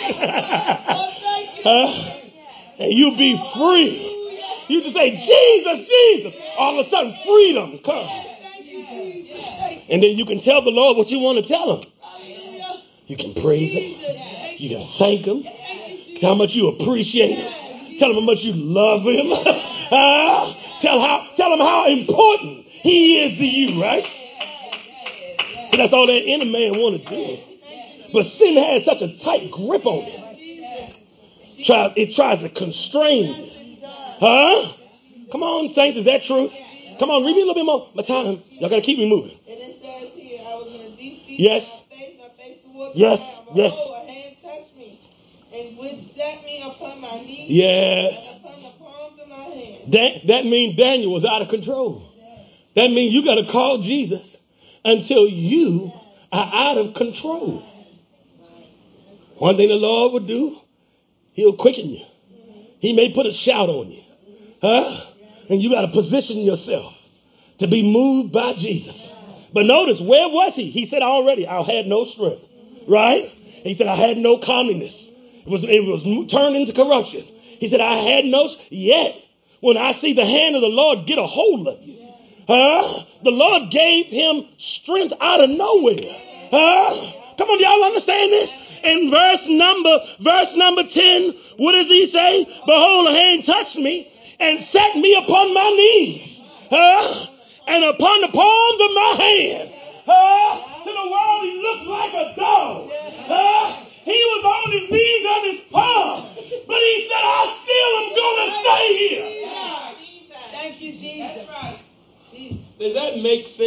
And you be free. You just say, Jesus, Jesus. All of a sudden, freedom comes. And then you can tell the Lord what you want to tell him. You can praise him. You can thank him. Tell him how much you appreciate him. Tell him how much you love him. Tell him how important he is to you, right? So that's all that inner man want to do. But sin has such a tight grip on it. It tries to constrain you. Come on, saints, is that true? Come on, read me a little bit more. My time. Y'all got to keep me moving. And it says here, I was in a deep sleep. Yes. My face towards yes. the ground. Yes. Behold, a hand touched me and would set me upon my knees. Yes. And upon the palms of my hands. That means Daniel was out of control. That means you got to call Jesus until you are out of control. One thing the Lord will do, he'll quicken you. He may put a shout on you. And you got to position yourself to be moved by Jesus. But notice, where was he? He said already, I had no strength. Right? He said, I had no comeliness. It was turned into corruption. He said, I had no, yet when I see the hand of the Lord get a hold of you, the Lord gave him strength out of nowhere. Come on, y'all understand this? In verse number 10, what does he say? Behold, a hand touched me and set me upon my knees, and upon the palms of my hand. To the world, he looked like a dog. He was on his knees and his palms, but he said, I still am going to stay here. Thank you, Jesus. Does that make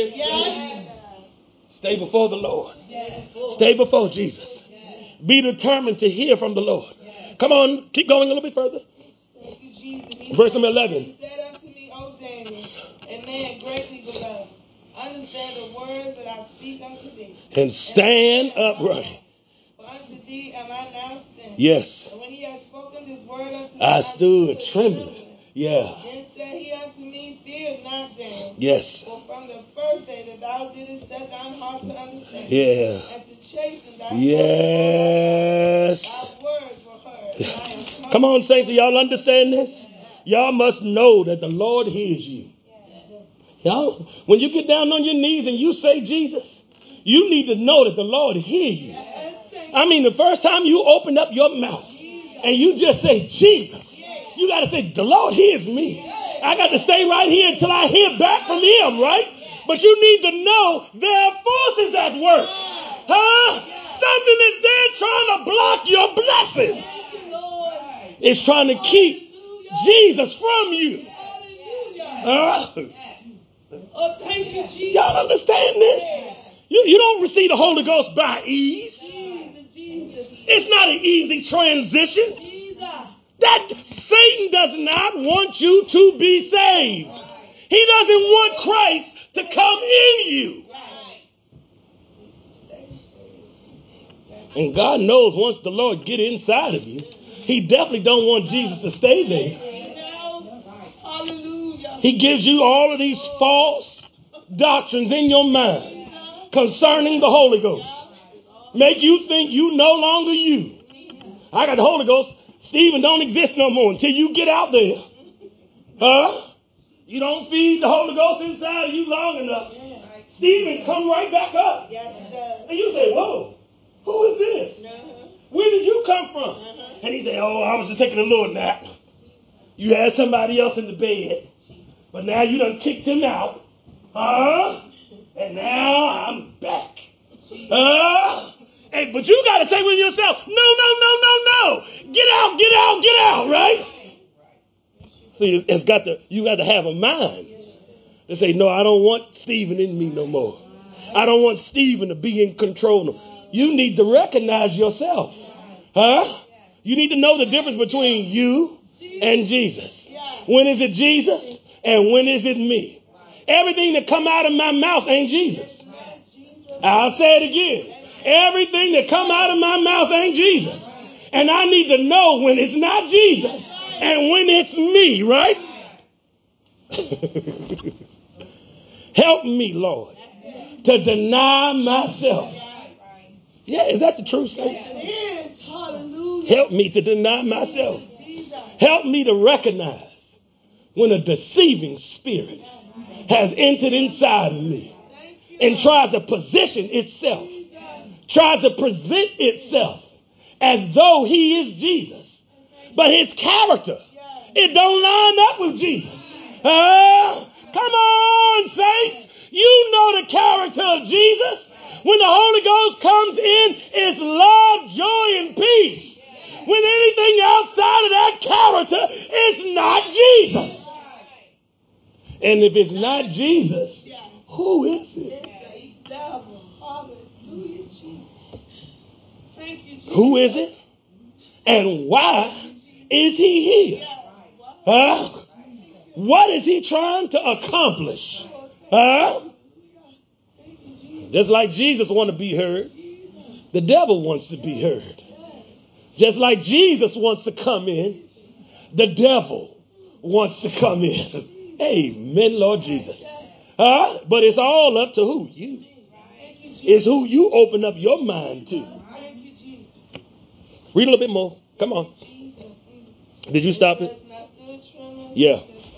Stay before the Lord. Stay before Jesus. Be determined to hear from the Lord. Come on, keep going a little bit further. Verse number 11. He said unto me, O Daniel, a man greatly beloved, understand the words that I speak unto thee. And stand upright. For unto thee am I now sent. Yes. And when he had spoken this word unto me, I stood trembling. Yeah. Then said he unto me, fear not, Daniel. Yes. For from the first day that thou didst set thine heart to understand, Yeah. and to chasten thy Yes. thy words were heard. And I am come. Come on, saints, y'all understand this? Y'all must know that the Lord hears you. Y'all, when you get down on your knees and you say Jesus, you need to know that the Lord hears you. I mean, the first time you open up your mouth and you just say Jesus, you got to say, the Lord hears me. I got to stay right here until I hear back from him, right? But you need to know there are forces at work. Huh? Something is there trying to block your blessing. It's trying to keep Jesus from you. Y'all understand this? You don't receive the Holy Ghost by ease. It's not an easy transition. That Satan does not want you to be saved. He doesn't want Christ to come in you. And God knows once the Lord get inside of you, he definitely don't want Jesus to stay there. He gives you all of these false doctrines in your mind concerning the Holy Ghost. Make you think you no longer you. I got the Holy Ghost. Stephen don't exist no more until you get out there. Huh? You don't feed the Holy Ghost inside of you long enough. Stephen come right back up. And you say, whoa, who is this? Where did you come from? And he said, oh, I was just taking a little nap. You had somebody else in the bed. But now you done kicked him out. Huh? And now I'm back. Hey, but you got to say with yourself, no. Get out, right? See, you got to have a mind to say, no, I don't want Stephen in me no more. I don't want Stephen to be in control. You need to recognize yourself. Huh? You need to know the difference between you and Jesus. When is it Jesus and when is it me? Everything that come out of my mouth ain't Jesus. I'll say it again. Everything that come out of my mouth ain't Jesus. And I need to know when it's not Jesus and when it's me, right? Help me, Lord, to deny myself. Yeah, is that the truth, saints? Help me to deny myself. Help me to recognize when a deceiving spirit has entered inside of me and tries to position itself, tries to present itself as though he is Jesus. But his character, it don't line up with Jesus. Come on, saints. You know the character of Jesus. When the Holy Ghost comes in, it's love, joy, and peace. When anything outside of that character is not Jesus. And if it's not Jesus, who is it? Who is it? And why is he here? Huh? What is he trying to accomplish? Huh? Just like Jesus wants to be heard, the devil wants to be heard. Just like Jesus wants to come in, the devil wants to come in. Amen, Lord Jesus. But it's all up to who? You. It's who you open up your mind to. Read a little bit more. Come on. Did you stop it? Yeah.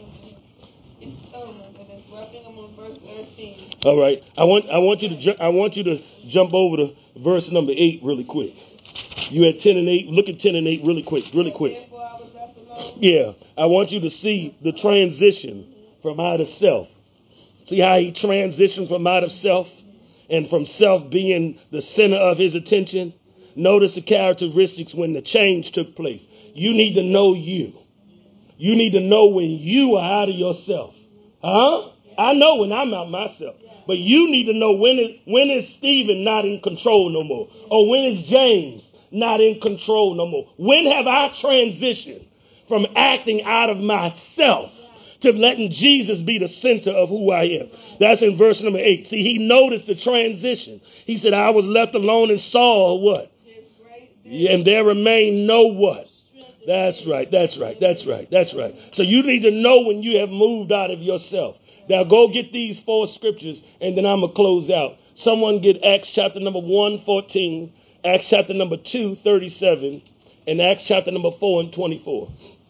All right. I want you to jump over to verse number 8 really quick. You had 10 and 8. Look at 10 and 8 really quick. Yeah. I want you to see the transition from out of self. See how he transitions from out of self and from self being the center of his attention? Notice the characteristics when the change took place. You need to know you. You need to know when you are out of yourself. Huh? I know when I'm out myself. But you need to know when is Stephen not in control no more? Or when is James not in control no more? When have I transitioned from acting out of myself to letting Jesus be the center of who I am? That's in verse number 8. See, he noticed the transition. He said, I was left alone and saw what? And there remained no what? That's right. So you need to know when you have moved out of yourself. Now go get these 4 scriptures and then I'm going to close out. Someone get Acts chapter number 1:14, Acts chapter number 2:37, and Acts chapter number 4:24.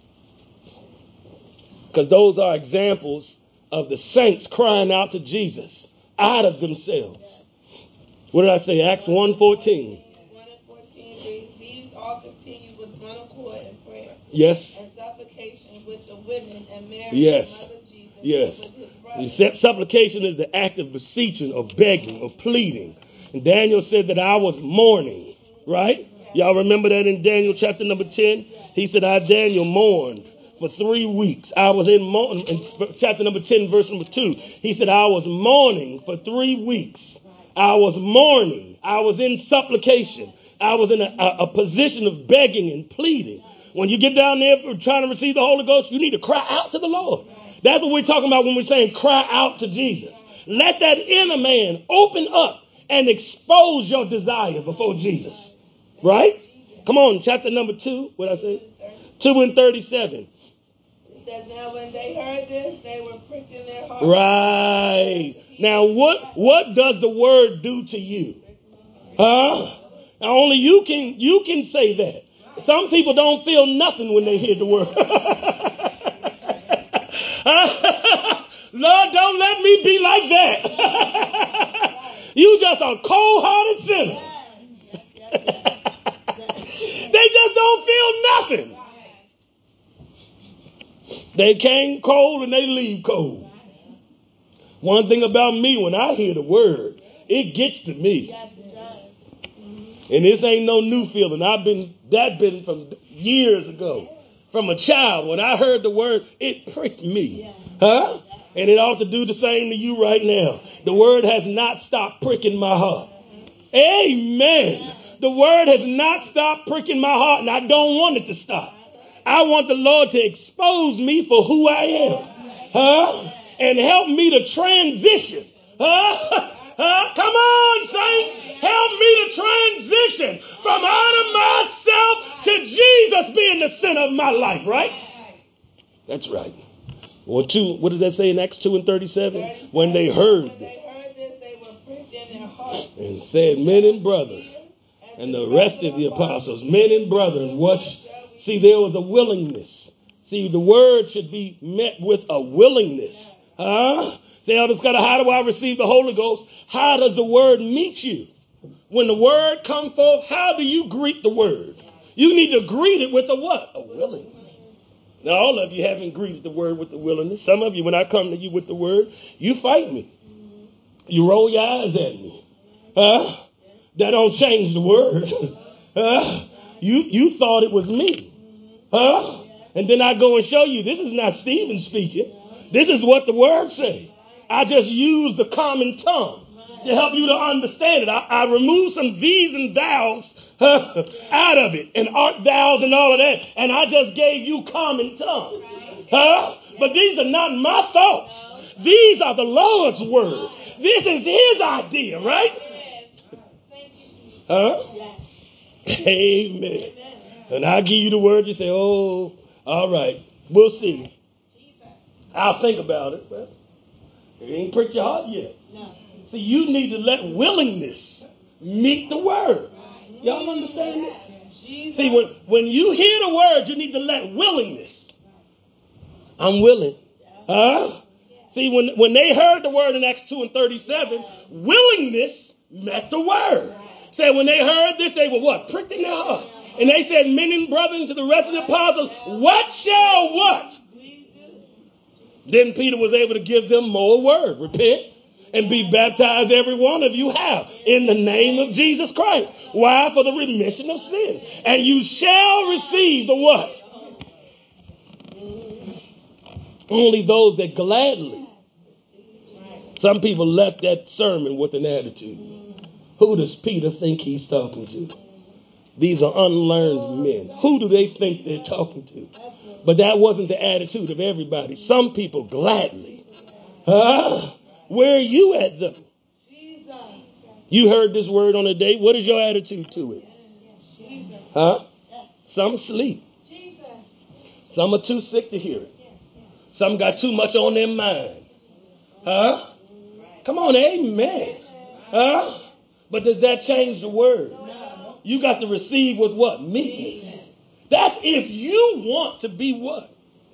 Because those are examples of the saints crying out to Jesus out of themselves. What did I say? Acts 1:14. 1:14 reads, these all continue with one accord in prayer. Yes. And supplication with the women and Mary, yes. the mother of Jesus. Yes. Supplication is the act of beseeching or begging or pleading. And Daniel said that I was mourning, right? Y'all remember that in Daniel chapter number 10? He said, I, Daniel, mourned for 3 weeks. I was in chapter number 10, verse number 2. He said, I was mourning for 3 weeks. I was mourning. I was in supplication. I was in a position of begging and pleading. When you get down there for trying to receive the Holy Ghost, you need to cry out to the Lord. That's what we're talking about when we're saying cry out to Jesus. Let that inner man open up and expose your desire before Jesus. Right? Come on, chapter number 2. What I say? 2:37. It says, now when they heard this, they were pricked in their hearts. Right. Now what does the word do to you? Huh? Now only you can say that. Some people don't feel nothing when they hear the word. Lord, don't let me be like that. You just a cold-hearted sinner. They just don't feel nothing. They came cold and they leave cold. One thing about me, when I hear the word, it gets to me. And this ain't no new feeling. That been from years ago. From a child, when I heard the word, it pricked me. Huh? And it ought to do the same to you right now. The word has not stopped pricking my heart. Amen. The word has not stopped pricking my heart, and I don't want it to stop. I want the Lord to expose me for who I am. Huh? And help me to transition. Huh? Come on, saints. Help me to transition from out of myself to Jesus being the center of my life, right? That's right. What does that say in Acts 2:37? When they heard this, they were pricked in their hearts. And said, men and brothers, and the rest of the apostles, men and brethren, see, there was a willingness. See, the word should be met with a willingness. Huh? Say, Elder Scott, how do I receive the Holy Ghost? How does the word meet you? When the word comes forth, how do you greet the word? You need to greet it with a what? A willingness. Now, all of you haven't greeted the word with the willingness. Some of you, when I come to you with the word, you fight me. You roll your eyes at me. That don't change the word. You thought it was me. And then I go and show you, this is not Stephen speaking. This is what the word says. I just use the common tongue to help you to understand it. I remove some these and thous out of it, and art thous and all of that, and I just gave you common tongue. But these are not my thoughts. These are the Lord's word. This is his idea, right? Amen. And I give you the word, you say, oh, all right, we'll see. I'll think about it, but it ain't pricked your heart yet. No. See, you need to let willingness meet the word. Y'all understand this? See, when you hear the word, you need to let willingness. I'm willing. See, when they heard the word in Acts 2:37, willingness met the word. Say, when they heard this, they were what? Pricked in their heart. And they said, men and brethren, to the rest of the apostles, what shall what? Then Peter was able to give them more word. Repent and be baptized, every one of you have, in the name of Jesus Christ. Why? For the remission of sin. And you shall receive the what? Only those that gladly Some people left that sermon with an attitude. Who does Peter think he's talking to? These are unlearned men. Who do they think they're talking to? But that wasn't the attitude of everybody. Some people gladly. Where are you at, though? You heard this word on a day. What is your attitude to it? Some sleep. Some are too sick to hear it. Some got too much on their mind. Come on, amen. But does that change the word? You got to receive with what? Meekness. That's if you want to be what?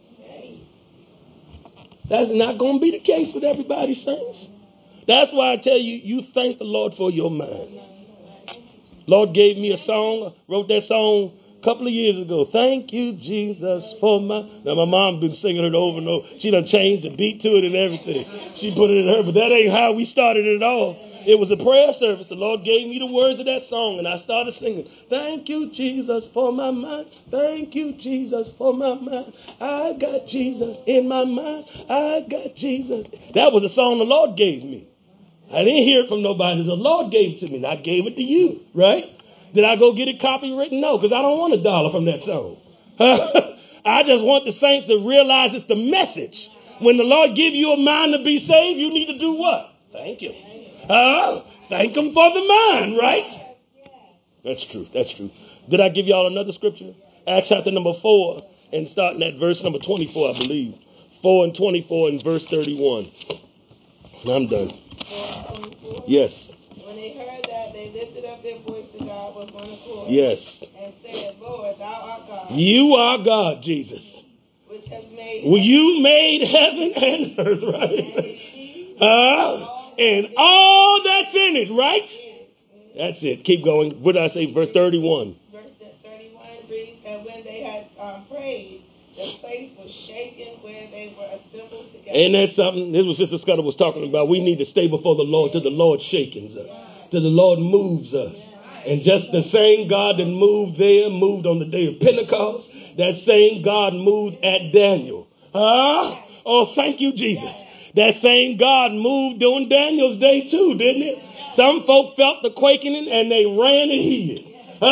That's not going to be the case with everybody, saints. That's why I tell you, you thank the Lord for your mind. Lord gave me a song, wrote that song a couple of years ago. Thank you, Jesus, for my... Now, my mom been singing it over and over. She done changed the beat to it and everything. She put it in her, but that ain't how we started it all. It was a prayer service. The Lord gave me the words of that song, and I started singing. Thank you, Jesus, for my mind. Thank you, Jesus, for my mind. I got Jesus in my mind. I got Jesus. That was a song the Lord gave me. I didn't hear it from nobody. The Lord gave it to me, and I gave it to you, right? Did I go get it copywritten? No, because I don't want $1 from that song. I just want the saints to realize it's the message. When the Lord give you a mind to be saved, you need to do what? Thank you. Thank him for the mind, right? That's true. That's true. Did I give y'all another scripture? Acts chapter number 4 and starting at verse number 24, I believe. 4 and 24 and verse 31. I'm done. Yes. When they heard that, they lifted up their voice to God with one accord. Yes. And said, Lord, thou art God. You are God, Jesus. Which has made... Well, you made heaven and earth, right? And all that's in it, right? That's it. Keep going. What did I say? Verse 31. Verse 31 reads, and when they had prayed, the place was shaken where they were assembled together. Ain't that something? This was Sister Scudder was talking about. We need to stay before the Lord till the Lord shakens us, till the Lord moves us. And just the same God that moved there, moved on the day of Pentecost, that same God moved at Daniel. Oh, thank you, Jesus. That same God moved during Daniel's day too, didn't it? Some folk felt the quaking and they ran and hid.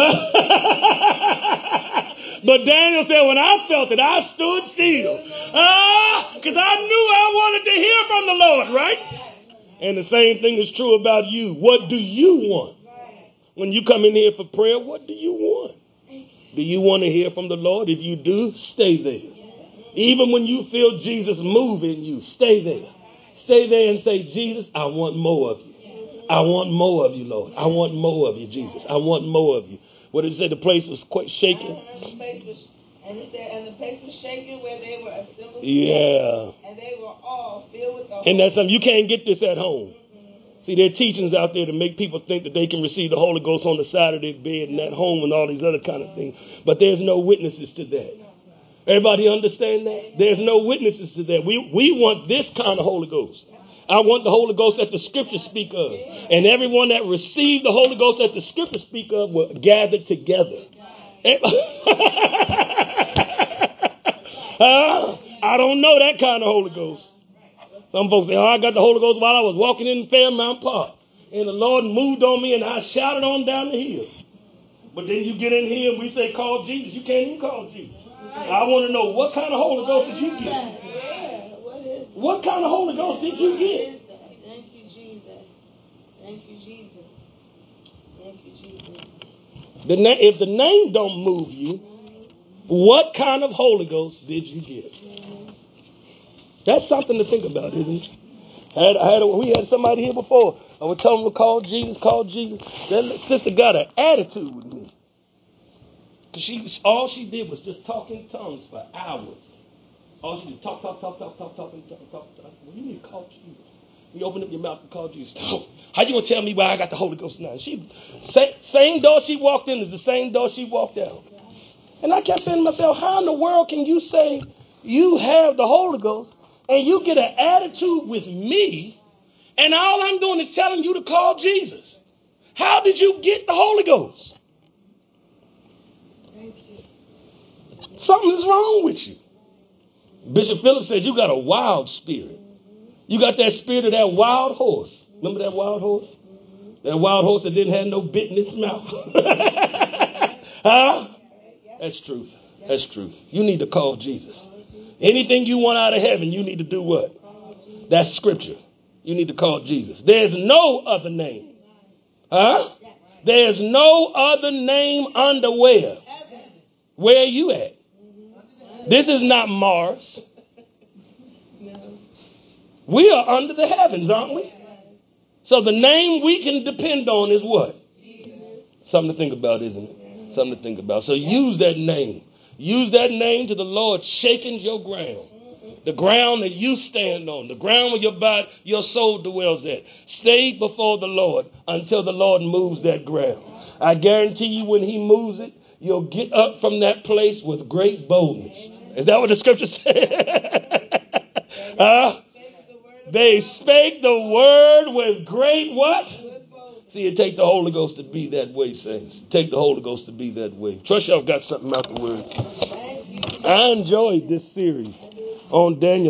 But Daniel said, when I felt it, I stood still. Because I knew I wanted to hear from the Lord, right? And the same thing is true about you. What do you want? When you come in here for prayer, what do you want? Do you want to hear from the Lord? If you do, stay there. Even when you feel Jesus move in you, stay there. Stay there and say, Jesus, I want more of you. I want more of you, Lord. I want more of you, Jesus. I want more of you. What did it say? The place was quite shaken. And the place was shaken where they were assembled. Yeah. And they were all filled with the Holy Spirit. And that's something. You can't get this at home. See, there are teachings out there to make people think that they can receive the Holy Ghost on the side of their bed and at home and all these other kind of things. But there's no witnesses to that. Everybody understand that? There's no witnesses to that. We want this kind of Holy Ghost. I want the Holy Ghost that the Scriptures speak of. And everyone that received the Holy Ghost that the Scriptures speak of were gathered together. I don't know that kind of Holy Ghost. Some folks say, I got the Holy Ghost while I was walking in Fairmount Park. And the Lord moved on me and I shouted on down the hill. But then you get in here and we say, call Jesus. You can't even call Jesus. I want to know, what kind of Holy Ghost did you get? What kind of Holy Ghost did you get? Thank you, Jesus. Thank you, Jesus. Thank you, Jesus. If the name don't move you, what kind of Holy Ghost did you get? That's something to think about, isn't it? We had somebody here before. I would tell them to call Jesus, call Jesus. That sister got an attitude with me. Because all she did was just talk in tongues for hours. All she did talk. Well, you need to call Jesus. You open up your mouth and call Jesus. How you going to tell me why I got the Holy Ghost now? Same door she walked in is the same door she walked out. And I kept saying to myself, how in the world can you say you have the Holy Ghost and you get an attitude with me and all I'm doing is telling you to call Jesus? How did you get the Holy Ghost? Something's wrong with you. Bishop Phillips said you got a wild spirit. You got that spirit of that wild horse. Remember that wild horse? That wild horse that didn't have no bit in its mouth. Huh? That's truth. That's truth. You need to call Jesus. Anything you want out of heaven, you need to do what? That's scripture. You need to call Jesus. There's no other name. Huh? There's no other name under where? Where are you at? This is not Mars. We are under the heavens, aren't we? So the name we can depend on is what? Something to think about, isn't it? Something to think about. So use that name. Use that name to the Lord shaking your ground. The ground that you stand on. The ground where your body, your soul dwells at. Stay before the Lord until the Lord moves that ground. I guarantee you when he moves it, you'll get up from that place with great boldness. Is that what the scripture said? They spake the word with great what? See, it take the Holy Ghost to be that way, saints. Take the Holy Ghost to be that way. Trust y'all got something out the word. I enjoyed this series on Daniel.